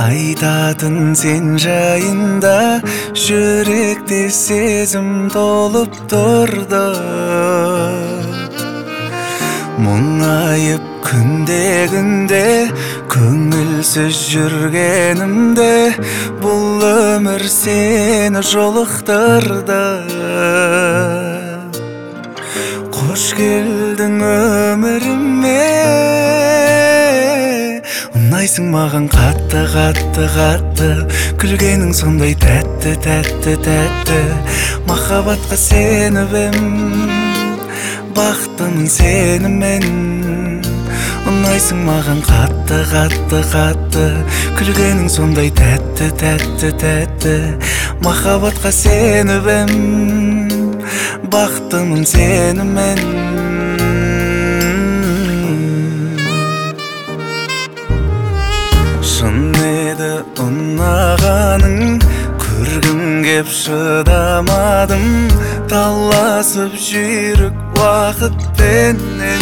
Айтатын сен жайында жүректе сезім толып тұрды. Мұңайып күнде көңілсіз жүргенімде бұл өмір сені жолықтырды. Қош келдің өміріме, ұнайсың маған қатты, күлгенің сондай тәтті. Махаббатқа сеніп ем, бақыттымын сенімен. Ұнайсың маған қатты, күлгенің сондай тәтті. Махаббатқа сеніп ем, бақыттымын сенімен. Шын еді ұнағаның, көргім кеп шыдамадым. Таласып жүйрік уақытпенен,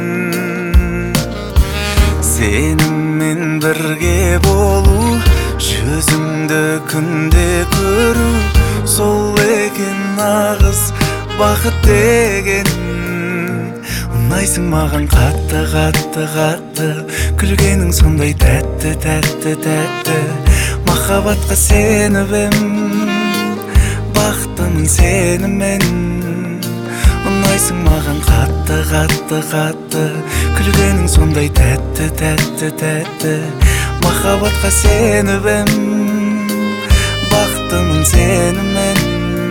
сенімен бірге болу, жүзіңді күнде көру, сол екен нағыз бақыт деген. Ұнайсың маған қатты, күлгенің сондай тәтті. Махаббатқа сеніп ем, бақыттымын сенімен. Ұнайсың маған қатты, күлгенің сондай тәтті. Махаббатқа сеніп ем, бақыттымын сенімен.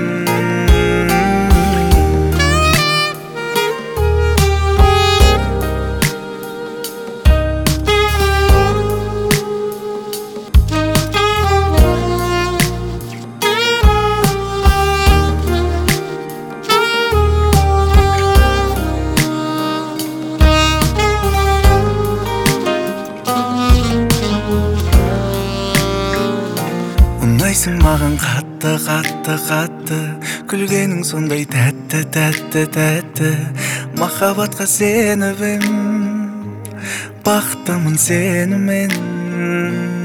Ұнайсың маған қатты, күлгенің сондай тәтті. Махаббатқа сеніп ем, бақыттымын сенімен.